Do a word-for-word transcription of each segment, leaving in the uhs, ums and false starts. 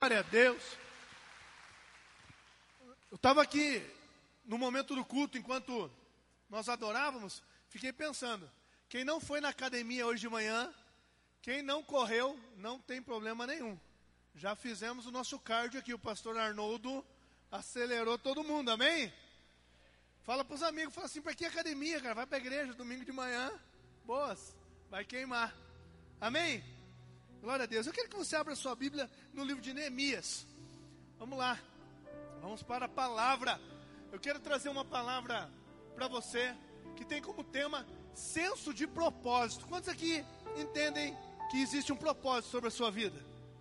Glória a Deus. Eu estava aqui no momento do culto, enquanto nós adorávamos, fiquei pensando, quem não foi na academia hoje de manhã, quem não correu, não tem problema nenhum. Já fizemos o nosso cardio aqui, o pastor Arnoldo acelerou todo mundo, amém? Fala para os amigos, fala assim, para que academia, cara? Vai para a igreja, domingo de manhã, boas, vai queimar, amém? Glória a Deus. Eu quero que você abra a sua Bíblia no livro de Neemias. Vamos lá. Vamos para a palavra. Eu quero trazer uma palavra para você que tem como tema senso de propósito. Quantos aqui entendem que existe um propósito sobre a sua vida?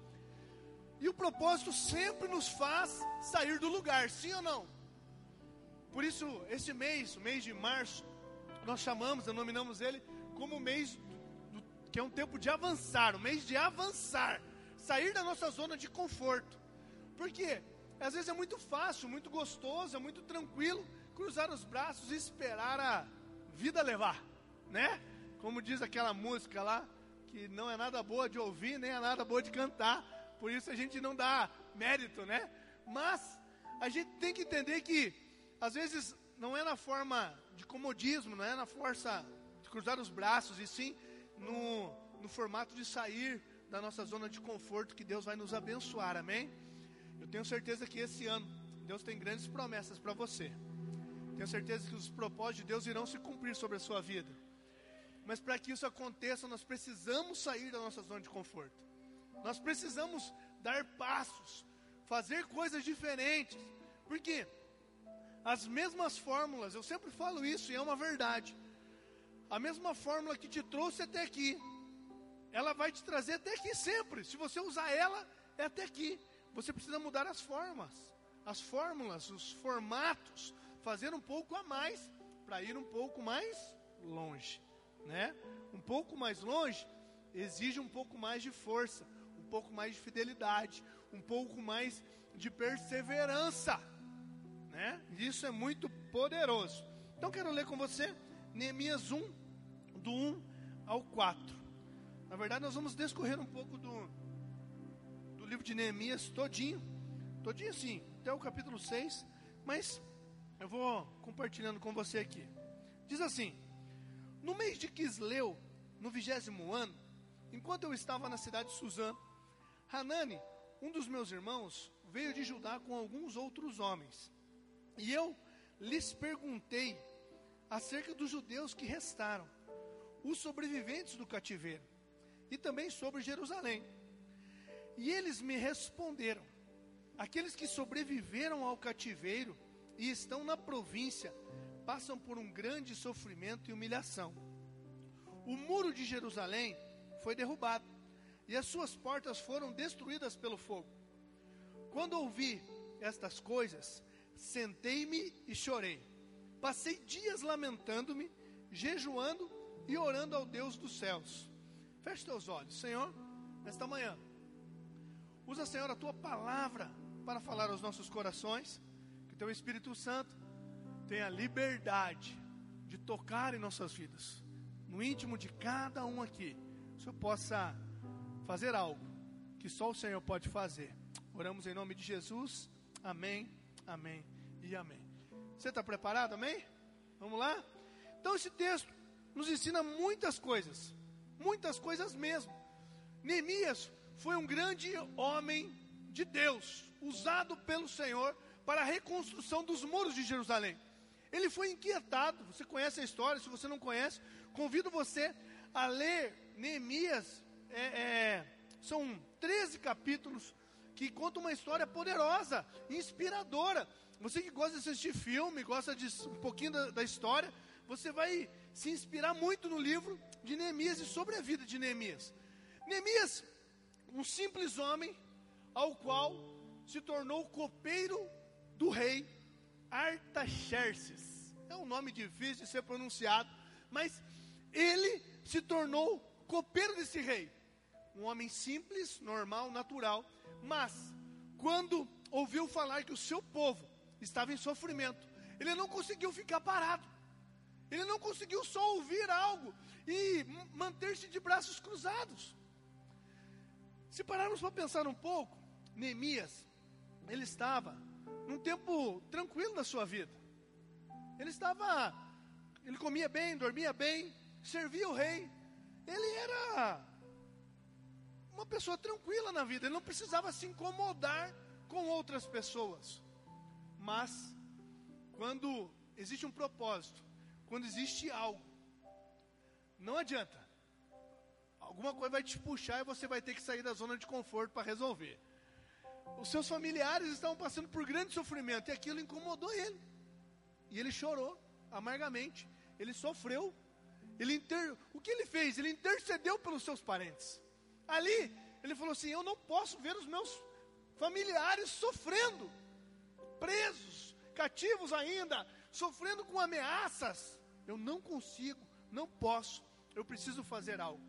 E o propósito sempre nos faz sair do lugar, sim ou não? Por isso, esse mês, o mês de março, nós chamamos, denominamos ele como o mês que é um tempo de avançar, um mês de avançar, sair da nossa zona de conforto. Por quê? Às vezes é muito fácil, muito gostoso, é muito tranquilo cruzar os braços e esperar a vida levar, né? Como diz aquela música lá, que não é nada boa de ouvir, nem é nada boa de cantar, por isso a gente não dá mérito, né? Mas a gente tem que entender que, às vezes, não é na forma de comodismo, não é na força de cruzar os braços, e sim No, no formato de sair da nossa zona de conforto, que Deus vai nos abençoar, amém? Eu tenho certeza que esse ano Deus tem grandes promessas para você. Tenho certeza que os propósitos de Deus irão se cumprir sobre a sua vida. Mas para que isso aconteça, nós precisamos sair da nossa zona de conforto. Nós precisamos dar passos, fazer coisas diferentes. Porque as mesmas fórmulas, eu sempre falo isso e é uma verdade. A mesma fórmula que te trouxe até aqui, ela vai te trazer até aqui sempre. Se você usar ela, é até aqui. Você precisa mudar as formas, as fórmulas, os formatos, fazer um pouco a mais, para ir um pouco mais longe, né? Um pouco mais longe exige um pouco mais de força, um pouco mais de fidelidade, um pouco mais de perseverança, né? Isso é muito poderoso. Então quero ler com você Neemias um, do um ao quatro. Na verdade, nós vamos descorrer um pouco do, do livro de Neemias todinho, todinho assim, até o capítulo seis, mas eu vou compartilhando com você aqui. Diz assim: no mês de Quisleu, no vigésimo ano, enquanto eu estava na cidade de Suzã, Hanani, um dos meus irmãos, veio de Judá com alguns outros homens, e eu lhes perguntei acerca dos judeus que restaram, os sobreviventes do cativeiro, e também sobre Jerusalém. E eles me responderam: aqueles que sobreviveram ao cativeiro e estão na província, passam por um grande sofrimento e humilhação. O muro de Jerusalém foi derrubado, e as suas portas foram destruídas pelo fogo. Quando ouvi estas coisas, sentei-me e chorei. Passei dias lamentando-me, jejuando e orando ao Deus dos céus. Feche teus olhos, Senhor, nesta manhã. Usa, Senhor, a tua palavra para falar aos nossos corações. Que teu Espírito Santo tenha liberdade de tocar em nossas vidas, no íntimo de cada um aqui. Que o Senhor possa fazer algo que só o Senhor pode fazer. Oramos em nome de Jesus. Amém, amém e amém. Você está preparado, amém? Vamos lá? Então esse texto nos ensina muitas coisas, muitas coisas mesmo. Neemias foi um grande homem de Deus, usado pelo Senhor para a reconstrução dos muros de Jerusalém. Ele foi inquietado, você conhece a história, se você não conhece, convido você a ler Neemias, é, é, são treze capítulos, que contam uma história poderosa, inspiradora. Você que gosta de assistir filme, gosta de um pouquinho da, da história, você vai se inspirar muito no livro de Neemias e sobre a vida de Neemias. Neemias, um simples homem, ao qual se tornou copeiro do rei Artaxerxes. É um nome difícil de ser pronunciado, mas ele se tornou copeiro desse rei. Um homem simples, normal, natural, mas quando ouviu falar que o seu povo estava em sofrimento, ele não conseguiu ficar parado. Ele não conseguiu só ouvir algo e manter-se de braços cruzados. Se pararmos para pensar um pouco, Neemias, ele estava num tempo tranquilo da sua vida. Ele estava, ele comia bem, dormia bem, servia o rei. Ele era uma pessoa tranquila na vida, ele não precisava se incomodar com outras pessoas. Mas, quando existe um propósito, quando existe algo, não adianta. Alguma coisa vai te puxar e você vai ter que sair da zona de conforto para resolver. Os seus familiares estavam passando por grande sofrimento e aquilo incomodou ele. E ele chorou amargamente, ele sofreu. Ele inter... O que ele fez? Ele intercedeu pelos seus parentes. Ali, ele falou assim: eu não posso ver os meus familiares sofrendo, presos, cativos ainda, sofrendo com ameaças. Eu não consigo, não posso, eu preciso fazer algo.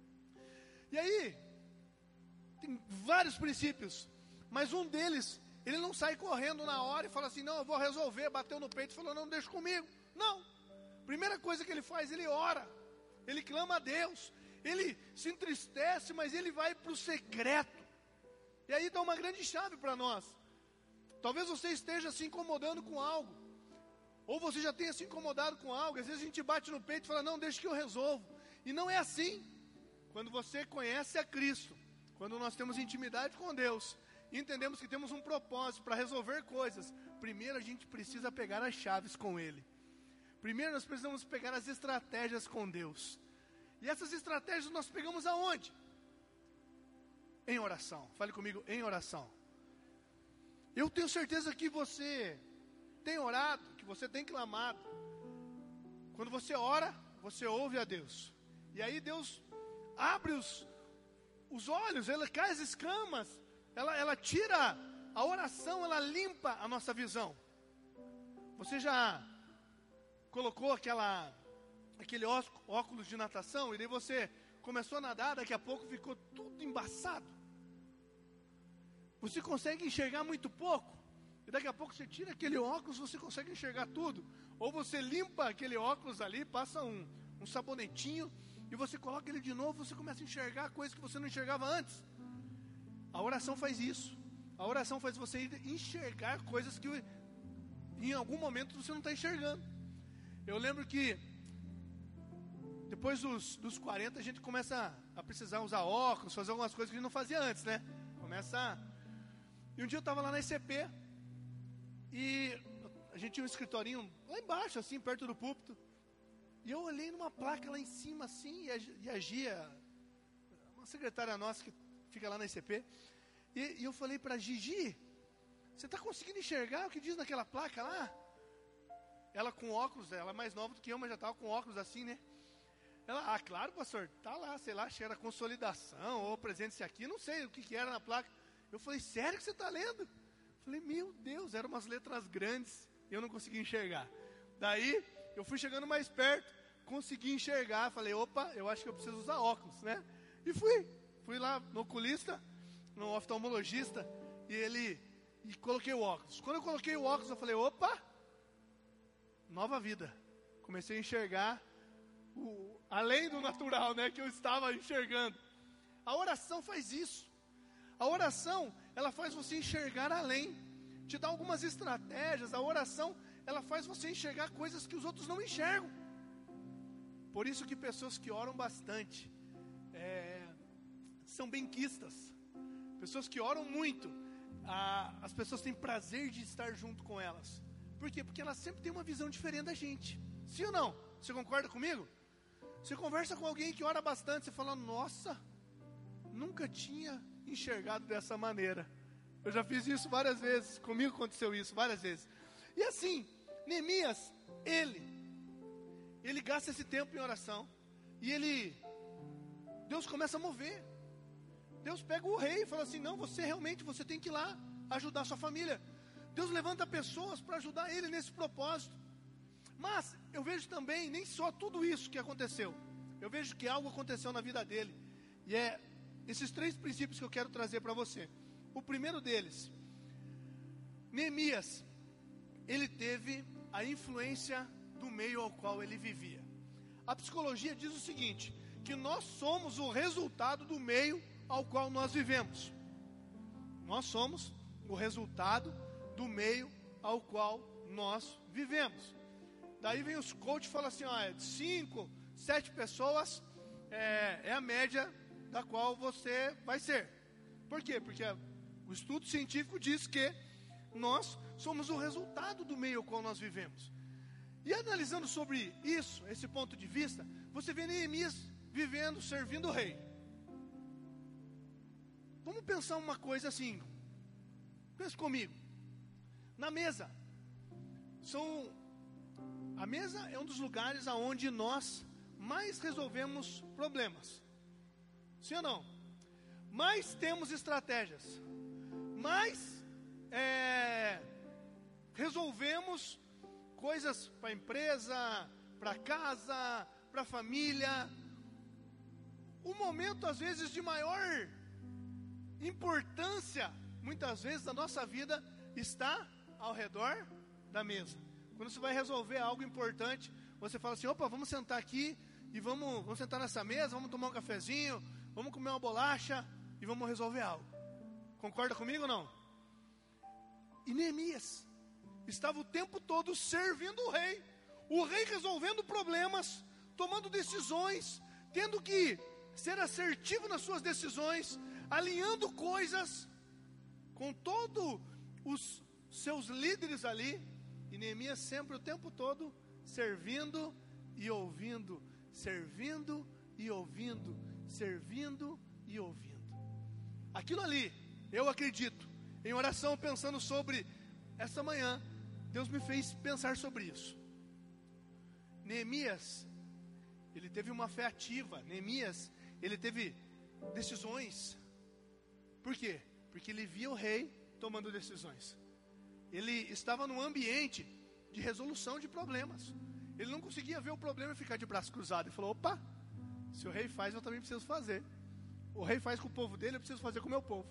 E aí, tem vários princípios, mas um deles, ele não sai correndo na hora e fala assim: não, eu vou resolver, bateu no peito e falou: não, deixa comigo. Não, primeira coisa que ele faz, ele ora, ele clama a Deus, ele se entristece, mas ele vai para o secreto. E aí dá uma grande chave para nós. Talvez você esteja se incomodando com algo, ou você já tenha se incomodado com algo. Às vezes a gente bate no peito e fala: não, deixa que eu resolvo. E não é assim. Quando você conhece a Cristo, quando nós temos intimidade com Deus, entendemos que temos um propósito para resolver coisas, primeiro a gente precisa pegar as chaves com Ele. Primeiro nós precisamos pegar as estratégias com Deus. E essas estratégias nós pegamos aonde? Em oração. Fale comigo, em oração. Eu tenho certeza que você tem orado, que você tem clamado. Quando você ora, você ouve a Deus. E aí Deus abre os, os olhos, ela cai as escamas, ela, ela tira a oração, ela limpa a nossa visão. Você já colocou aquela, aquele óculos de natação, e daí você começou a nadar, daqui a pouco ficou tudo embaçado. Você consegue enxergar muito pouco, e daqui a pouco você tira aquele óculos, você consegue enxergar tudo. Ou você limpa aquele óculos ali, passa um, um sabonetinho, e você coloca ele de novo, você começa a enxergar coisas que você não enxergava antes. A oração faz isso. A oração faz você enxergar coisas que em algum momento você não está enxergando. Eu lembro que depois dos, dos quarenta a gente começa a precisar usar óculos, fazer algumas coisas que a gente não fazia antes, né? Começa a... E um dia eu estava lá na I C P, e a gente tinha um escritorinho lá embaixo, assim, perto do púlpito. E eu olhei numa placa lá em cima, assim, e a Gia, uma secretária nossa que fica lá na I C P, e, e eu falei para a Gigi: você está conseguindo enxergar o que diz naquela placa lá? Ela com óculos, ela é mais nova do que eu, mas já estava com óculos assim, né? Ela: ah, claro, pastor, tá lá, sei lá, acho que era consolidação, ou presente-se aqui, não sei o que, que era na placa. Eu falei: sério que você está lendo? Eu falei: meu Deus, eram umas letras grandes, e eu não conseguia enxergar. Daí, eu fui chegando mais perto, consegui enxergar, falei: opa, eu acho que eu preciso usar óculos, né? E fui, fui lá no oculista, no oftalmologista, e ele, e coloquei o óculos. Quando eu coloquei o óculos, eu falei: opa, nova vida. Comecei a enxergar o, além do natural, né, que eu estava enxergando. A oração faz isso. A oração, ela faz você enxergar além, te dá algumas estratégias. A oração, ela faz você enxergar coisas que os outros não enxergam. Por isso que pessoas que oram bastante é, são benquistas. Pessoas que oram muito, a, as pessoas têm prazer de estar junto com elas. Por quê? Porque elas sempre têm uma visão diferente da gente. Sim ou não? Você concorda comigo? Você conversa com alguém que ora bastante, você fala: nossa, nunca tinha enxergado dessa maneira. Eu já fiz isso várias vezes, comigo aconteceu isso várias vezes. E assim, Neemias, ele, ele gasta esse tempo em oração, e ele, Deus começa a mover. Deus pega o rei e fala assim: não, você realmente, você tem que ir lá ajudar a sua família. Deus levanta pessoas para ajudar ele nesse propósito. Mas eu vejo também, nem só tudo isso que aconteceu, eu vejo que algo aconteceu na vida dele, e é esses três princípios que eu quero trazer para você. O primeiro deles, Neemias, ele teve a influência do meio ao qual ele vivia. A psicologia diz o seguinte, que nós somos o resultado do meio ao qual nós vivemos. Nós somos o resultado do meio ao qual nós vivemos. Daí vem os coaches e falam assim, ó, cinco, sete pessoas é, é a média da qual você vai ser. Por quê? Porque o estudo científico diz que nós somos o resultado do meio ao qual nós vivemos. E analisando sobre isso, esse ponto de vista, você vê Neemias vivendo, servindo o rei. Vamos pensar uma coisa assim. Pense comigo. Na mesa. São, a mesa é um dos lugares onde nós mais resolvemos problemas. Sim ou não? Mais temos estratégias. Mais é, resolvemos coisas para a empresa, para casa, para a família. O momento, às vezes, de maior importância, muitas vezes, da nossa vida, está ao redor da mesa. Quando você vai resolver algo importante, você fala assim, opa, vamos sentar aqui, e vamos, vamos sentar nessa mesa, vamos tomar um cafezinho, vamos comer uma bolacha, e vamos resolver algo. Concorda comigo ou não? E Neemias estava o tempo todo servindo o rei, o rei resolvendo problemas, tomando decisões, tendo que ser assertivo nas suas decisões, alinhando coisas com todos os seus líderes ali, e Neemias sempre o tempo todo servindo e ouvindo, servindo e ouvindo, servindo e ouvindo. Aquilo ali, eu acredito, em oração pensando sobre essa manhã, Deus me fez pensar sobre isso. Neemias, ele teve uma fé ativa. Neemias, ele teve decisões. Por quê? Porque ele via o rei tomando decisões. Ele estava num ambiente de resolução de problemas. Ele não conseguia ver o problema e ficar de braço cruzado. Ele falou, opa, se o rei faz, eu também preciso fazer. O rei faz com o povo dele, eu preciso fazer com o meu povo.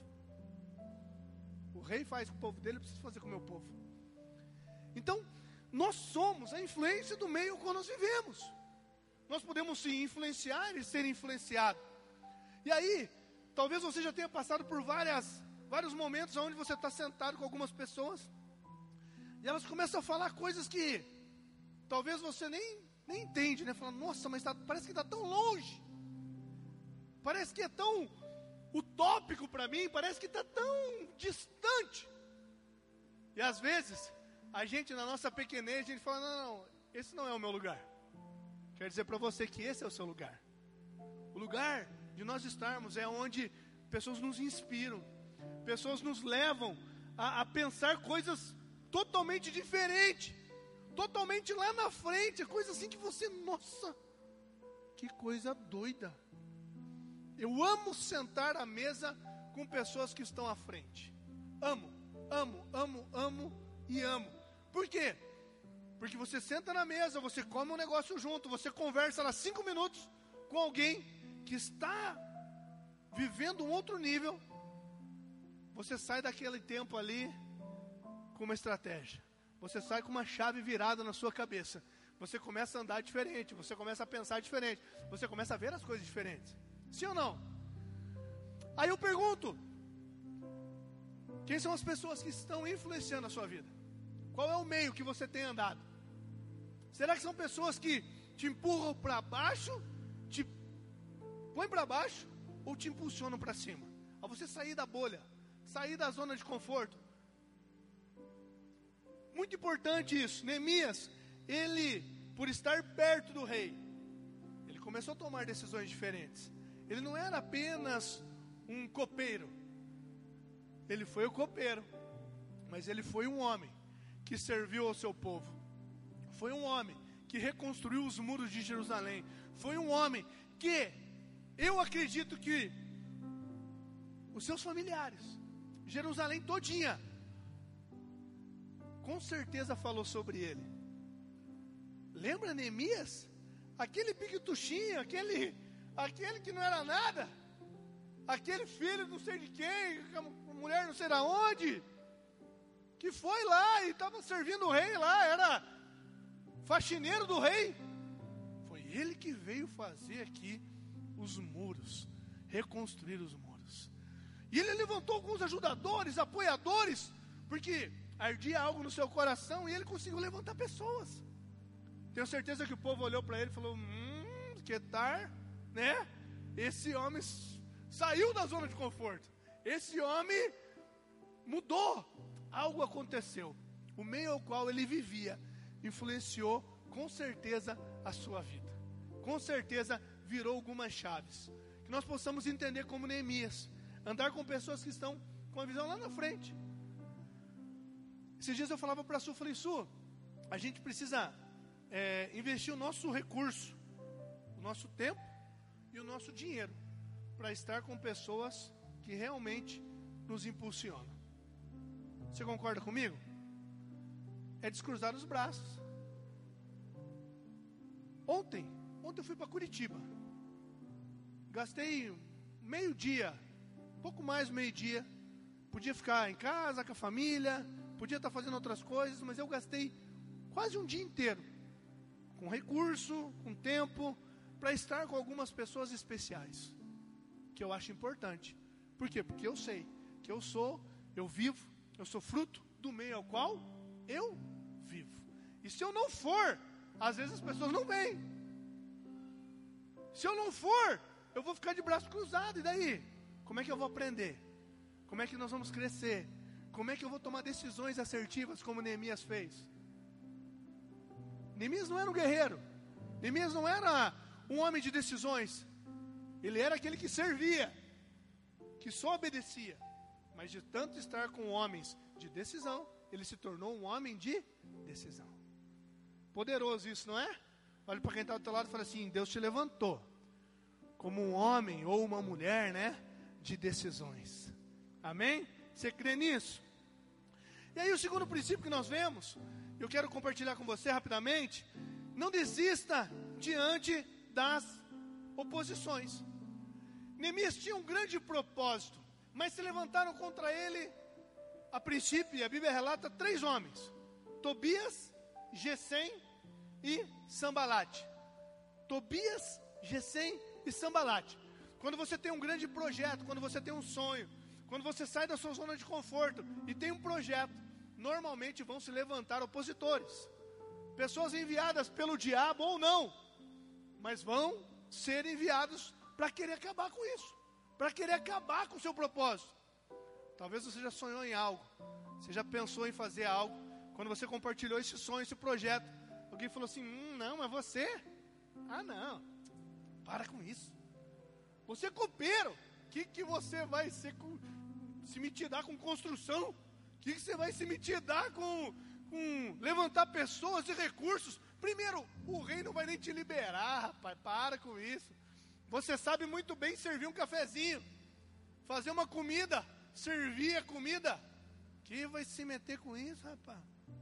O rei faz com o povo dele, eu preciso fazer com o meu povo. Então, nós somos a influência do meio qual nós vivemos. Nós podemos sim influenciar e ser influenciado. E aí, talvez você já tenha passado por várias, vários momentos onde você está sentado com algumas pessoas, e elas começam a falar coisas que talvez você nem, nem entende, né? Falando, nossa, mas tá, parece que está tão longe. Parece que é tão utópico para mim, parece que está tão distante. E às vezes, a gente na nossa pequenez, a gente fala, não, não, esse não é o meu lugar. Quero dizer para você que esse é o seu lugar. O lugar de nós estarmos é onde pessoas nos inspiram, pessoas nos levam a, a pensar coisas totalmente diferentes, totalmente lá na frente, coisa assim que você, nossa, que coisa doida. Eu amo sentar à mesa com pessoas que estão à frente. Amo, amo, amo, amo e amo. Por quê? Porque você senta na mesa, você come um negócio junto, você conversa lá cinco minutos com alguém que está vivendo um outro nível. Você sai daquele tempo ali com uma estratégia. Você sai com uma chave virada na sua cabeça. Você começa a andar diferente, você começa a pensar diferente, você começa a ver as coisas diferentes. Sim ou não? Aí eu pergunto, quem são as pessoas que estão influenciando a sua vida? Qual é o meio que você tem andado? Será que são pessoas que te empurram para baixo, te põem para baixo, ou te impulsionam para cima? A você sair da bolha, sair da zona de conforto. Muito importante isso. Neemias, ele, por estar perto do rei, ele começou a tomar decisões diferentes. Ele não era apenas um copeiro. Ele foi o copeiro, mas ele foi um homem que serviu ao seu povo. Foi um homem que reconstruiu os muros de Jerusalém. Foi um homem que, eu acredito que os seus familiares, Jerusalém todinha, com certeza falou sobre ele. Lembra Neemias? Aquele piquetuchinho, aquele, aquele que não era nada, aquele filho não sei de quem, a mulher não sei de onde, que foi lá e estava servindo o rei lá, era faxineiro do rei. Foi ele que veio fazer aqui os muros, reconstruir os muros. E ele levantou alguns ajudadores, apoiadores, porque ardia algo no seu coração e ele conseguiu levantar pessoas. Tenho certeza que o povo olhou para ele e falou, hum, que tal, né? Esse homem saiu da zona de conforto. Esse homem mudou. Algo aconteceu. O meio ao qual ele vivia influenciou com certeza a sua vida. Com certeza virou algumas chaves. Que nós possamos entender como Neemias. Andar com pessoas que estão com a visão lá na frente. Esses dias eu falava para a Su, falei, Su, a gente precisa é, investir o nosso recurso, o nosso tempo e o nosso dinheiro para estar com pessoas que realmente nos impulsionam. Você concorda comigo? É descruzar os braços. Ontem, ontem eu fui para Curitiba. Gastei meio dia, pouco mais do meio dia. Podia ficar em casa com a família, podia estar fazendo outras coisas, mas eu gastei quase um dia inteiro, com recurso, com tempo, para estar com algumas pessoas especiais, que eu acho importante. Por quê? Porque eu sei que eu sou, eu vivo, eu sou fruto do meio ao qual eu vivo. E se eu não for, às vezes as pessoas não vêm. Se eu não for, eu vou ficar de braço cruzado, e daí? Como é que eu vou aprender? Como é que nós vamos crescer? Como é que eu vou tomar decisões assertivas como Neemias fez? Neemias não era um guerreiro. Neemias não era um homem de decisões. Ele era aquele que servia, que só obedecia. Mas de tanto estar com homens de decisão, ele se tornou um homem de decisão. Poderoso isso, não é? Olha para quem está do teu lado e fala assim, Deus te levantou como um homem ou uma mulher, né, de decisões. Amém? Você crê nisso? E aí o segundo princípio que nós vemos, eu quero compartilhar com você rapidamente, não desista diante das oposições. Neemias tinha um grande propósito, mas se levantaram contra ele, a princípio, e a Bíblia relata, três homens, Tobias, Gesem e Sambalate. Tobias, Gesem e Sambalate. Quando você tem um grande projeto, quando você tem um sonho, quando você sai da sua zona de conforto e tem um projeto, normalmente vão se levantar opositores. Pessoas enviadas pelo diabo ou não, mas vão ser enviados para querer acabar com isso, para querer acabar com o seu propósito. Talvez você já sonhou em algo, você já pensou em fazer algo, quando você compartilhou esse sonho, esse projeto, alguém falou assim, hum, não, é você? Ah não, para com isso. Você é copeiro, o que, que você vai ser com, se mitidar com construção? O que, que você vai se mitidar com, com levantar pessoas e recursos? Primeiro, o rei não vai nem te liberar, rapaz, para com isso. Você sabe muito bem servir um cafezinho, fazer uma comida, servir a comida. Quem vai se meter com isso, rapaz?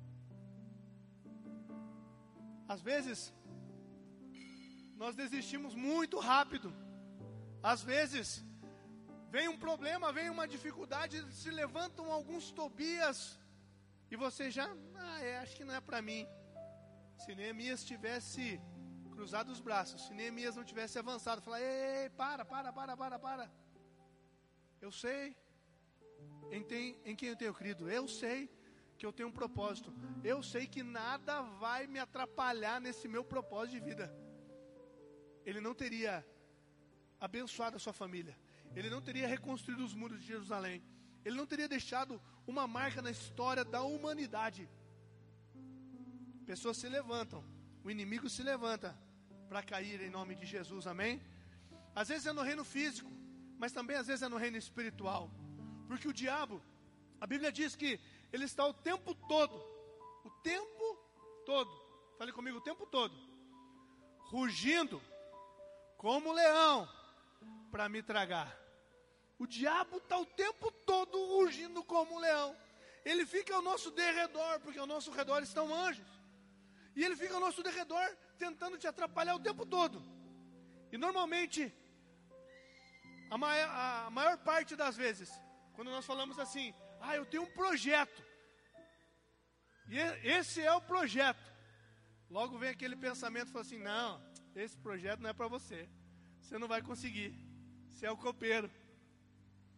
Às vezes, nós desistimos muito rápido. Às vezes, vem um problema, vem uma dificuldade, se levantam alguns Tobias, e você já, ah, é, acho que não é para mim. Se Neemias tivesse cruzado os braços, se Neemias não tivesse avançado, falar, ei, ei, para, para, para, para, para. Eu sei em, tem, em quem eu tenho crido, eu sei que eu tenho um propósito, eu sei que nada vai me atrapalhar nesse meu propósito de vida. Ele não teria abençoado a sua família, ele não teria reconstruído os muros de Jerusalém, ele não teria deixado uma marca na história da humanidade. Pessoas se levantam, o inimigo se levanta para cair em nome de Jesus, amém? Às vezes é no reino físico, mas também às vezes é no reino espiritual, porque o diabo, a Bíblia diz que ele está o tempo todo, o tempo todo, fale comigo, o tempo todo, rugindo como um leão para me tragar. O diabo está o tempo todo rugindo como um leão. Ele fica ao nosso derredor, porque ao nosso redor estão anjos. E ele fica ao nosso derredor tentando te atrapalhar o tempo todo. E normalmente, a maior, a maior parte das vezes, quando nós falamos assim, ah, eu tenho um projeto, e esse é o projeto, logo vem aquele pensamento e fala assim, não, esse projeto não é para você, você não vai conseguir, você é o copeiro.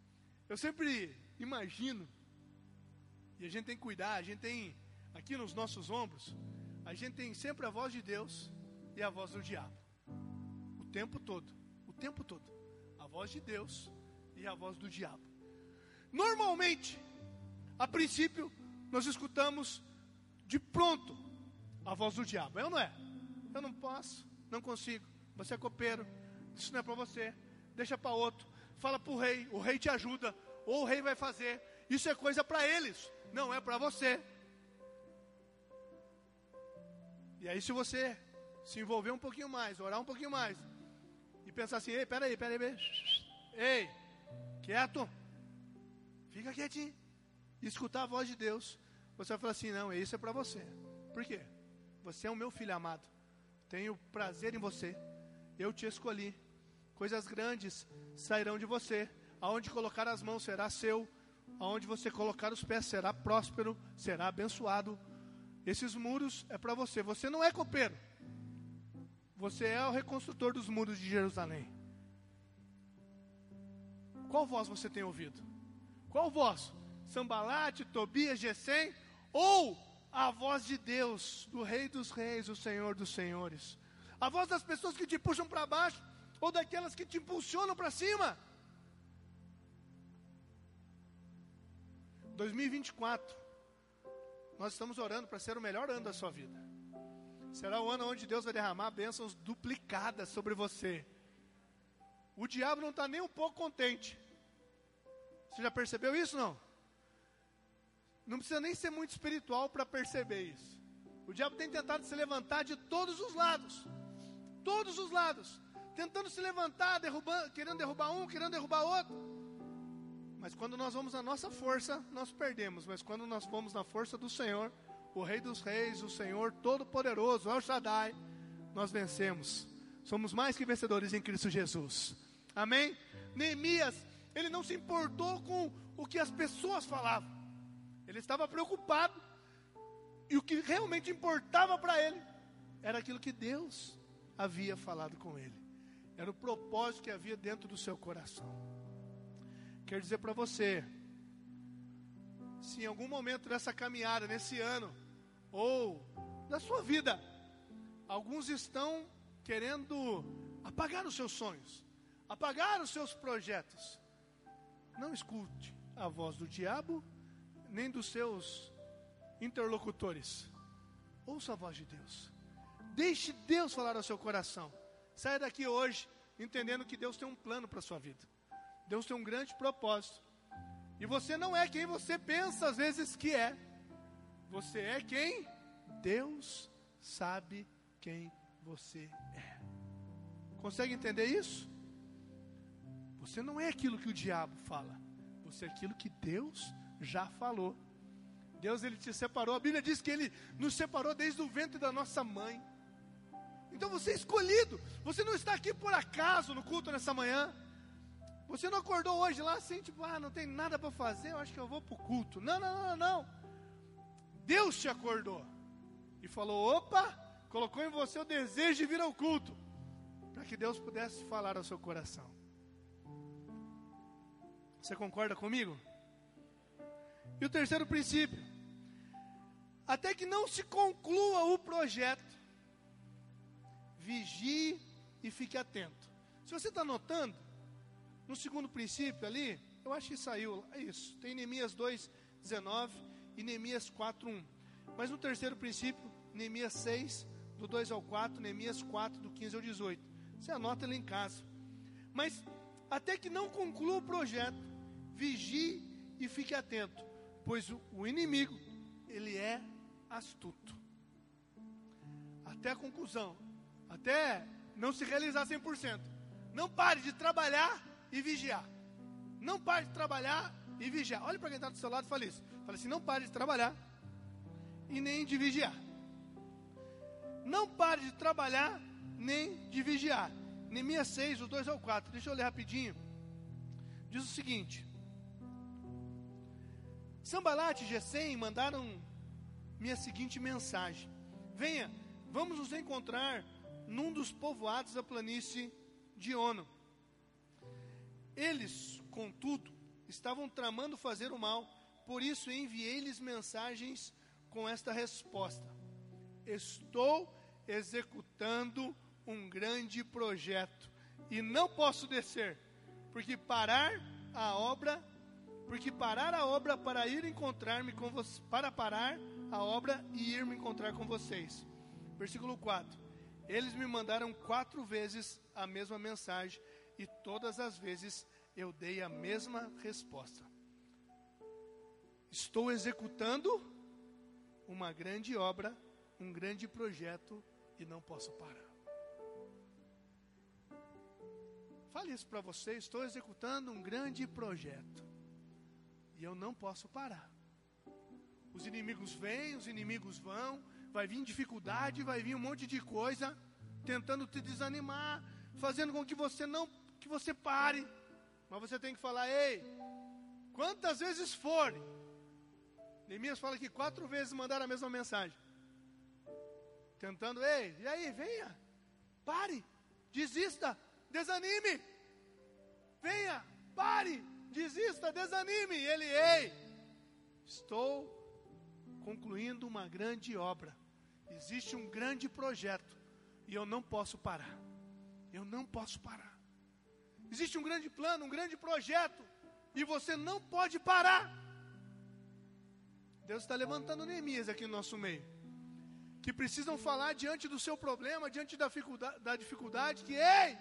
Eu sempre imagino, e a gente tem que cuidar, a gente tem aqui nos nossos ombros, a gente tem sempre a voz de Deus e a voz do diabo. O tempo todo, o tempo todo. A voz de Deus e a voz do diabo. Normalmente, a princípio, nós escutamos de pronto a voz do diabo. É ou não é? Eu não posso, não consigo. Você é copeiro, isso não é para você. Deixa para outro. Fala para o rei, o rei te ajuda. Ou o rei vai fazer. Isso é coisa para eles, não é para você. E aí se você se envolver um pouquinho mais, orar um pouquinho mais, e pensar assim, ei, peraí, peraí, peraí. Ei, quieto. Fica quietinho. E escutar a voz de Deus. Você vai falar assim, não, isso é para você. Por quê? Você é o meu filho amado. Tenho prazer em você. Eu te escolhi. Coisas grandes sairão de você. Aonde colocar as mãos será seu. Aonde você colocar os pés será próspero. Será abençoado. Esses muros é para você. Você não é copeiro. Você é o reconstrutor dos muros de Jerusalém. Qual voz você tem ouvido? Qual voz? Sambalate, Tobias, Gesem? Ou a voz de Deus, do Rei dos Reis, o Senhor dos Senhores? A voz das pessoas que te puxam para baixo? Ou daquelas que te impulsionam para cima? dois mil e vinte e quatro, nós estamos orando para ser o melhor ano da sua vida. Será o ano onde Deus vai derramar bênçãos duplicadas sobre você. O diabo não está nem um pouco contente. Você já percebeu isso, não? Não precisa nem ser muito espiritual para perceber isso. O diabo tem tentado se levantar de todos os lados. Todos os lados. Tentando se levantar, derrubando, querendo derrubar um, querendo derrubar outro. Mas quando nós vamos na nossa força, nós perdemos. Mas quando nós vamos na força do Senhor, o Rei dos Reis, o Senhor Todo-Poderoso, El Shaddai, nós vencemos. Somos mais que vencedores em Cristo Jesus. Amém? Neemias, ele não se importou com o que as pessoas falavam. Ele estava preocupado. E o que realmente importava para ele era aquilo que Deus havia falado com ele. Era o propósito que havia dentro do seu coração. Quero dizer para você, se em algum momento dessa caminhada, nesse ano, ou na sua vida, alguns estão querendo apagar os seus sonhos, apagar os seus projetos, não escute a voz do diabo, nem dos seus interlocutores. Ouça a voz de Deus. Deixe Deus falar ao seu coração. Saia daqui hoje entendendo que Deus tem um plano para a sua vida. Deus tem um grande propósito. E você não é quem você pensa às vezes que é. Você é quem Deus sabe quem você é. Consegue entender isso? Você não é aquilo que o diabo fala. Você é aquilo que Deus já falou. Deus, ele te separou. A Bíblia diz que ele nos separou desde o ventre da nossa mãe. Então você é escolhido. Você não está aqui por acaso no culto nessa manhã. Você não acordou hoje lá assim, tipo, ah, não tem nada para fazer, eu acho que eu vou para o culto. Não, não, não, não. Deus te acordou. E falou, opa, colocou em você o desejo de vir ao culto. Para que Deus pudesse falar ao seu coração. Você concorda comigo? E o terceiro princípio. Até que não se conclua o projeto, vigie e fique atento. Se você está notando, no segundo princípio ali, eu acho que saiu, é isso. Tem Neemias dois, dezenove e Neemias quatro, um. Mas no terceiro princípio, Neemias seis, do dois ao quatro, Neemias quatro, do quinze ao dezoito. Você anota ele em casa. Mas até que não conclua o projeto, vigie e fique atento. Pois o, o inimigo, ele é astuto. Até a conclusão, até não se realizar cem por cento. Não pare de trabalhar e vigiar. Não pare de trabalhar e vigiar. Olha para quem está do seu lado e fala isso. Fala assim, não pare de trabalhar e nem de vigiar. Não pare de trabalhar nem de vigiar. Neemias seis, do dois ao quatro. Deixa eu ler rapidinho. Diz o seguinte. Sambalate e Gesem mandaram minha seguinte mensagem. Venha, vamos nos encontrar num dos povoados da planície de Ono. Eles, contudo, estavam tramando fazer o mal, por isso enviei-lhes mensagens com esta resposta: estou executando um grande projeto e não posso descer, porque parar a obra, porque parar a obra para ir encontrar-me com vocês, para parar a obra e ir me encontrar com vocês. Versículo quatro. Eles me mandaram quatro vezes a mesma mensagem e todas as vezes eu dei a mesma resposta: estou executando uma grande obra, um grande projeto e não posso parar. Fale isso para você: estou executando um grande projeto e eu não posso parar. Os inimigos vêm, os inimigos vão, vai vir dificuldade, vai vir um monte de coisa tentando te desanimar, fazendo com que você não, que você pare. Mas você tem que falar: ei, quantas vezes for. Neemias fala que quatro vezes mandaram a mesma mensagem, tentando: ei, e aí, venha, pare, desista, desanime, venha, pare, desista, desanime. E ele: ei, estou concluindo uma grande obra, existe um grande projeto e eu não posso parar, eu não posso parar. Existe um grande plano, um grande projeto e você não pode parar. Deus está levantando Neemias aqui no nosso meio, que precisam falar diante do seu problema, diante da dificuldade, da dificuldade que: ei,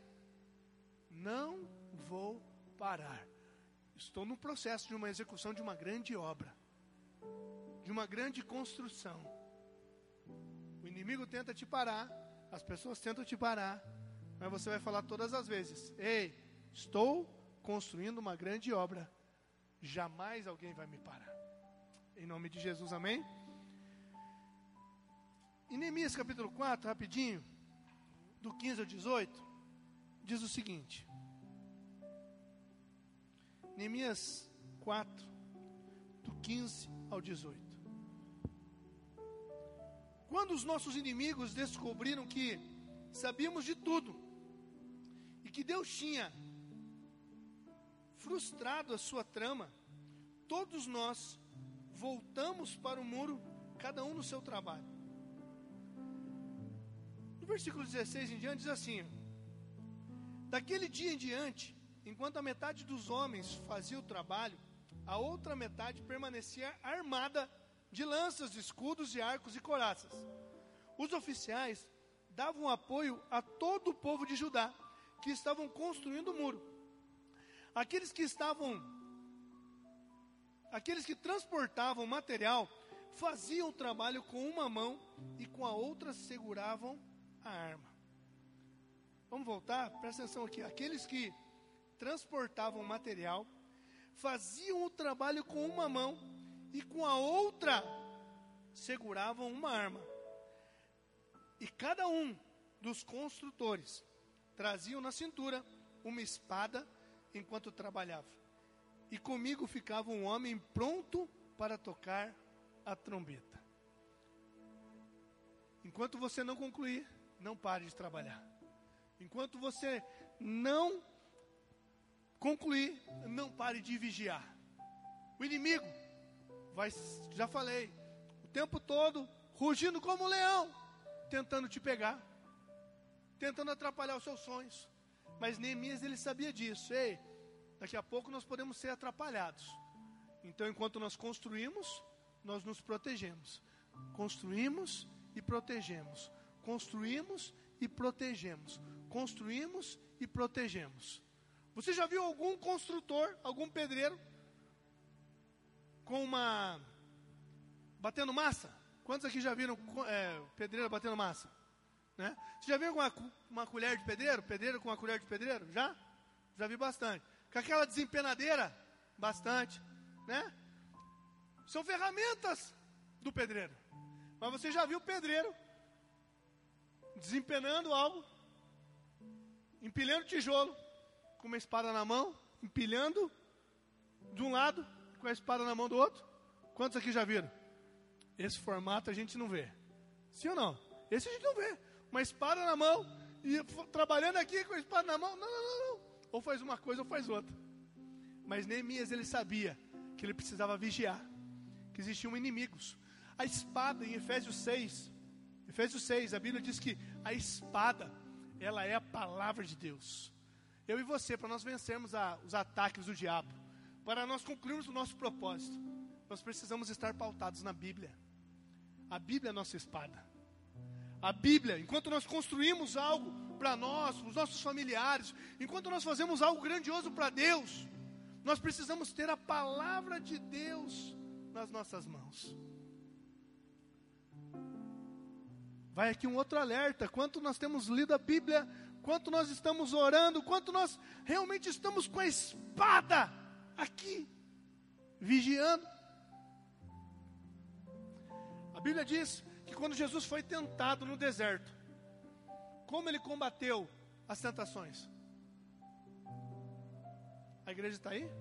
não vou parar, estou no processo de uma execução de uma grande obra, de uma grande construção. O inimigo tenta te parar, as pessoas tentam te parar, mas você vai falar todas as vezes: ei, estou construindo uma grande obra, jamais alguém vai me parar. Em nome de Jesus, amém? Em Neemias capítulo quatro, rapidinho, do quinze ao dezoito, diz o seguinte. Neemias quatro, do quinze ao dezoito. Quando os nossos inimigos descobriram que sabíamos de tudo e que Deus tinha frustrado a sua trama, todos nós voltamos para o muro, cada um no seu trabalho. No versículo dezesseis em diante diz assim: daquele dia em diante, enquanto a metade dos homens fazia o trabalho, a outra metade permanecia armada de lanças, de escudos, de arcos e couraças. Os oficiais davam apoio a todo o povo de Judá, que estavam construindo o muro. Aqueles que estavam, aqueles que transportavam material, faziam o trabalho com uma mão e com a outra seguravam a arma. Vamos voltar? Presta atenção aqui. Aqueles que transportavam material, faziam o trabalho com uma mão e com a outra seguravam uma arma. E cada um dos construtores traziam na cintura uma espada enquanto trabalhava. E comigo ficava um homem pronto para tocar a trombeta. Enquanto você não concluir, não pare de trabalhar. Enquanto você não concluir, não pare de vigiar. O inimigo vai, já falei, o tempo todo rugindo como um leão, tentando te pegar, tentando atrapalhar os seus sonhos. Mas Neemias, ele sabia disso. Ei, daqui a pouco nós podemos ser atrapalhados. Então, enquanto nós construímos, nós nos protegemos. Construímos e protegemos. Construímos e protegemos. Construímos e protegemos. Você já viu algum construtor, algum pedreiro com uma batendo massa? Quantos aqui já viram é, pedreiro batendo massa? Né? Você já viu uma, uma colher de pedreiro? Pedreiro com uma colher de pedreiro? Já? Já vi bastante. Com aquela desempenadeira? Bastante. Né? São ferramentas do pedreiro. Mas você já viu o pedreiro desempenando algo, empilhando tijolo, com uma espada na mão, empilhando de um lado, com a espada na mão do outro? Quantos aqui já viram? Esse formato a gente não vê. Sim ou não? Esse a gente não vê. Uma espada na mão e trabalhando aqui com a espada na mão. Não, não, não, não. Ou faz uma coisa ou faz outra. Mas Neemias, ele sabia que ele precisava vigiar, que existiam inimigos. A espada, em Efésios seis, Efésios seis, a Bíblia diz que a espada, ela é a palavra de Deus. Eu e você, para nós vencermos a, os ataques do diabo, para nós concluirmos o nosso propósito, nós precisamos estar pautados na Bíblia. A Bíblia é a nossa espada. A Bíblia, enquanto nós construímos algo para nós, os nossos familiares, enquanto nós fazemos algo grandioso para Deus, nós precisamos ter a palavra de Deus nas nossas mãos. Vai aqui um outro alerta: quanto nós temos lido a Bíblia, quanto nós estamos orando, quanto nós realmente estamos com a espada aqui, vigiando. A Bíblia diz que quando Jesus foi tentado no deserto, como ele combateu as tentações? A igreja está aí?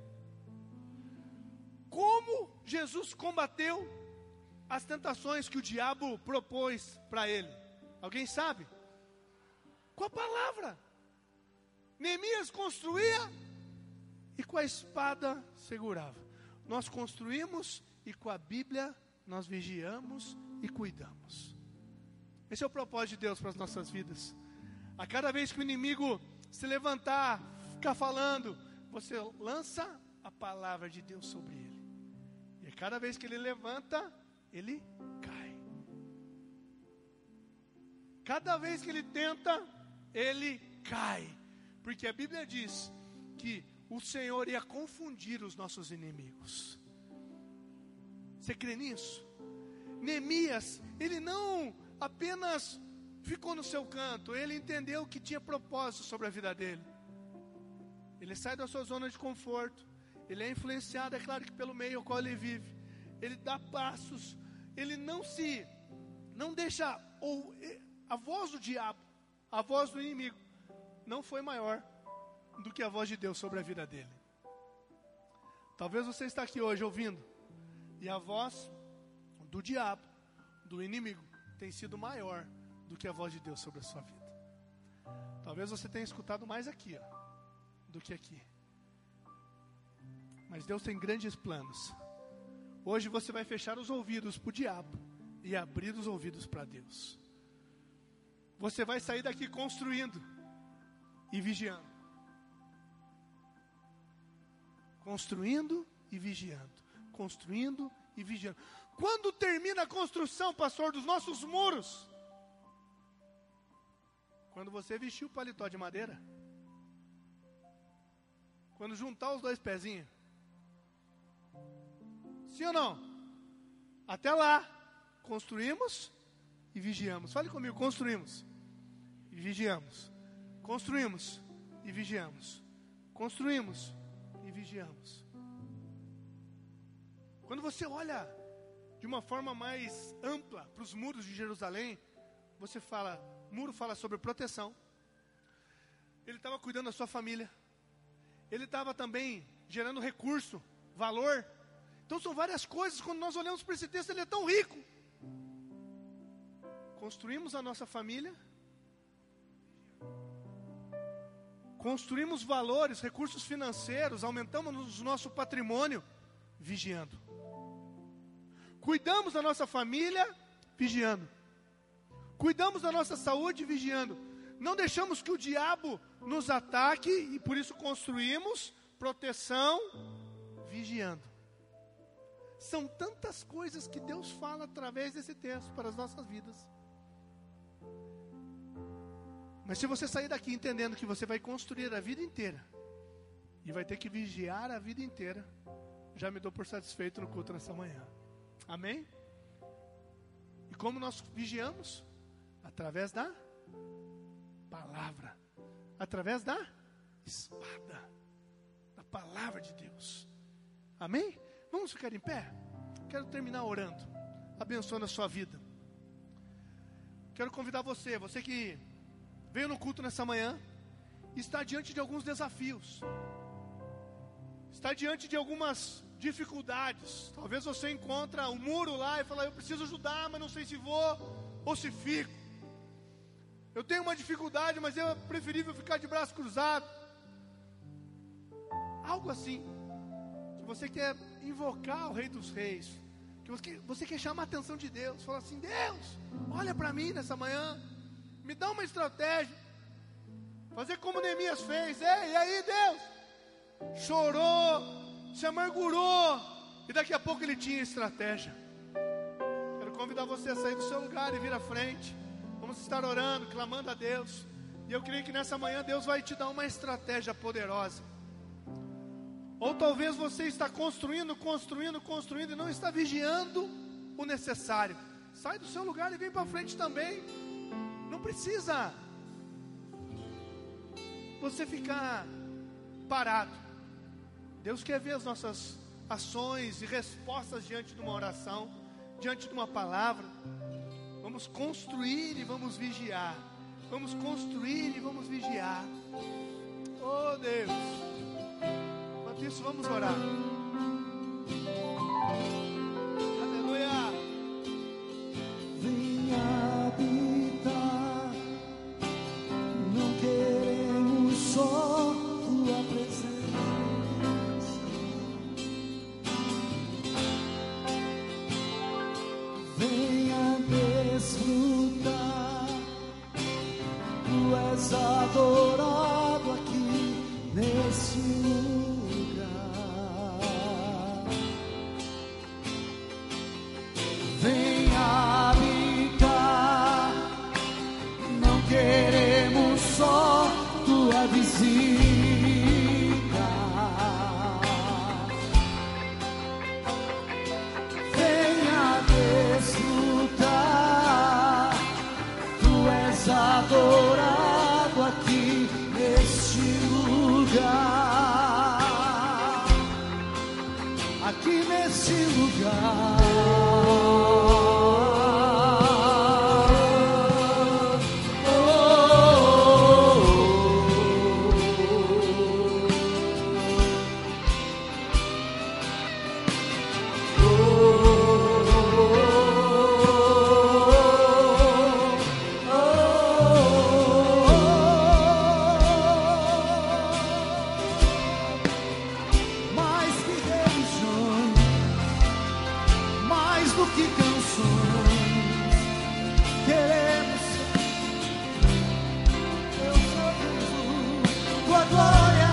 Como Jesus combateu as tentações que o diabo propôs para ele? Alguém sabe? Com a palavra. Neemias construía e com a espada segurava. Nós construímos e com a Bíblia nós vigiamos e cuidamos. Esse é o propósito de Deus para as nossas vidas. A cada vez que o inimigo se levantar, ficar falando, você lança a palavra de Deus sobre ele. E a cada vez que ele levanta, ele cai. Cada vez que ele tenta, ele cai. Porque a Bíblia diz que o Senhor ia confundir os nossos inimigos. Você crê nisso? Neemias, ele não apenas ficou no seu canto, ele entendeu que tinha propósito sobre a vida dele. Ele sai da sua zona de conforto, ele é influenciado, é claro que pelo meio ao qual ele vive. Ele dá passos, ele não se, não deixa, ou a voz do diabo, a voz do inimigo, não foi maior do que a voz de Deus sobre a vida dele. Talvez você está aqui hoje ouvindo, e a voz do diabo, do inimigo, tem sido maior do que a voz de Deus sobre a sua vida. Talvez você tenha escutado mais aqui, ó, do que aqui. Mas Deus tem grandes planos. Hoje você vai fechar os ouvidos para o diabo e abrir os ouvidos para Deus. Você vai sair daqui construindo e vigiando. Construindo e vigiando. Construindo e vigiando. Quando termina a construção, pastor, dos nossos muros? Quando você vestir o paletó de madeira. Quando juntar os dois pezinhos. Sim ou não? Até lá, construímos e vigiamos. Fale comigo, construímos e vigiamos. Construímos e vigiamos. Construímos e vigiamos. Quando você olha de uma forma mais ampla para os muros de Jerusalém, você fala, muro fala sobre proteção. Ele estava cuidando da sua família. Ele estava também gerando recurso, valor. Então são várias coisas. Quando nós olhamos para esse texto, ele é tão rico. Construímos a nossa família. Construímos valores, recursos financeiros. Aumentamos o nosso patrimônio, vigiando. Cuidamos da nossa família, vigiando. Cuidamos da nossa saúde, vigiando. Não deixamos que o diabo nos ataque e por isso construímos proteção, vigiando. São tantas coisas que Deus fala através desse texto para as nossas vidas. Mas se você sair daqui entendendo que você vai construir a vida inteira e vai ter que vigiar a vida inteira, já me dou por satisfeito no culto nessa manhã. Amém? E como nós vigiamos? Através da palavra, através da espada, da palavra de Deus. Amém? Vamos ficar em pé? Quero terminar orando, abençoando a sua vida. Quero convidar você, você que veio no culto nessa manhã, está diante de alguns desafios, está diante de algumas dificuldades. Talvez você encontre um muro lá e fala, eu preciso ajudar, mas não sei se vou ou se fico. Eu tenho uma dificuldade, mas é preferível ficar de braço cruzado. Algo assim. que você quer invocar o Rei dos Reis, que você, você quer chamar a atenção de Deus, fala assim: Deus, olha para mim nessa manhã, me dá uma estratégia, fazer como Neemias fez. Ei, e aí Deus? Chorou, se amargurou, e daqui a pouco ele tinha estratégia. Quero convidar você a sair do seu lugar e vir à frente. Vamos estar orando, clamando a Deus. E eu creio que nessa manhã Deus vai te dar uma estratégia poderosa. Ou talvez você está construindo, construindo, construindo e não está vigiando o necessário. Sai do seu lugar e vem para frente também. Não precisa você ficar parado. Deus quer ver as nossas ações e respostas diante de uma oração, diante de uma palavra. Vamos construir e vamos vigiar. Vamos construir e vamos vigiar. Oh Deus. Enquanto isso, vamos orar. Aleluia. Vem habitar. Não queremos só tua presença. Venha desfrutar. Tu és adorado aqui nesse lugar. Venha habitar. Não queremos só tua visita. Venha desfrutar. Tu és adorado aqui neste lugar, aqui neste lugar. Oh, mais que religiões, mais do que canções, queremos teu sorriso, tua glória,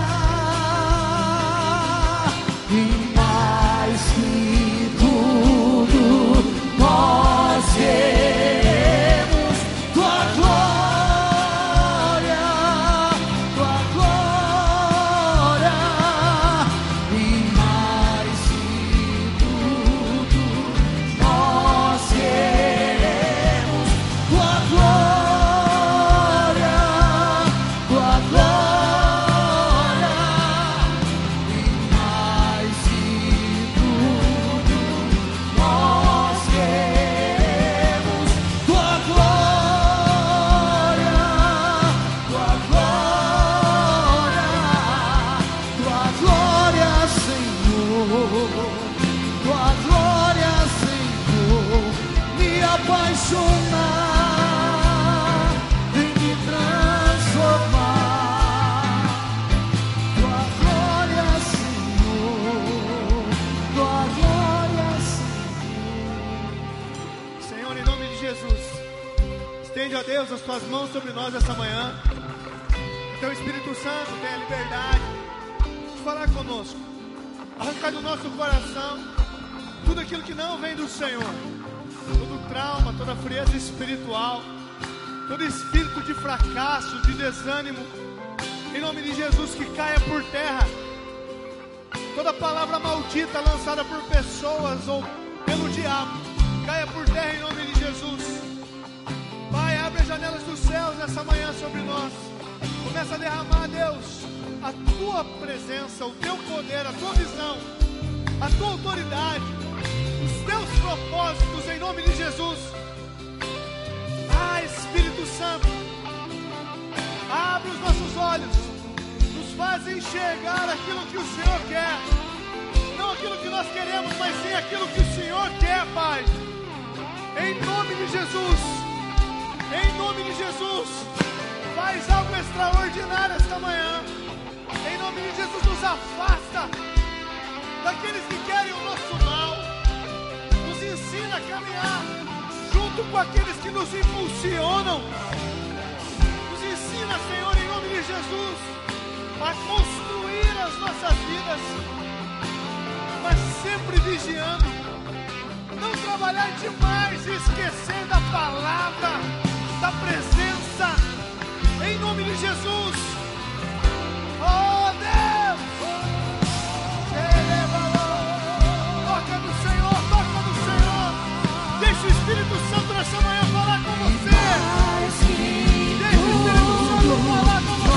e mais que tudo nós queremos tua glória, tua glória, e mais que tudo nós queremos tua glória, tua glória, e mais que tudo nós queremos tua glória, tua glória, tua glória, Senhor, tua glória, Senhor, me apaixonar, vem me transformar. Tua glória, Senhor, tua glória, Senhor. Senhor, em nome de Jesus, estende, ó Deus, as tuas mãos sobre nós essa manhã. Que teu Espírito Santo tenha liberdade de falar conosco, arrancar do nosso coração tudo aquilo que não vem do Senhor, todo trauma, toda frieza espiritual, todo espírito de fracasso, de desânimo, em nome de Jesus, que caia por terra. Toda palavra maldita lançada por pessoas ou pelo diabo, caia por terra em nome de Jesus. Pai, abre as janelas dos céus nessa manhã sobre nós. Começa a derramar, Deus, a tua presença, o teu poder, a tua visão, a tua autoridade, os teus propósitos em nome de Jesus. Ah, Espírito Santo, abre os nossos olhos, nos faz enxergar aquilo que o Senhor quer, não aquilo que nós queremos, mas sim aquilo que o Senhor quer, Pai. Em nome de Jesus, em nome de Jesus, faz algo extraordinário esta manhã. Em nome de Jesus, nos afasta daqueles que querem o nosso mal. Nos ensina a caminhar junto com aqueles que nos impulsionam. Nos ensina, Senhor, em nome de Jesus, a construir as nossas vidas, mas sempre vigiando. Não trabalhar demais e esquecer da palavra, da presença, em nome de Jesus. Oh Deus, toca no Senhor, toca no Senhor. Deixa o Espírito Santo nessa manhã falar com você. Deixa o Espírito Santo falar com você.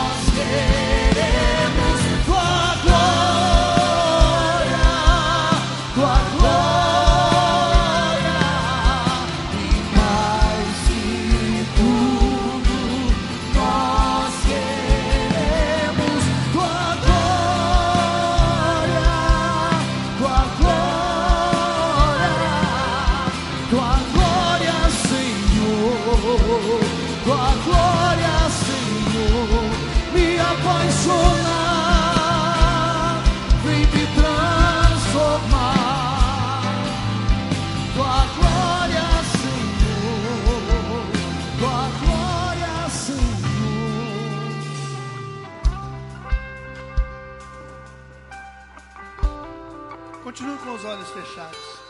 Queremos tua glória, tua glória, e mais que tudo, nós queremos tua glória, tua glória, tua glória, Senhor, tua glória, Senhor, me apaixonar, vem me transformar. Tua glória, Senhor, tua glória, Senhor. Continue com os olhos fechados.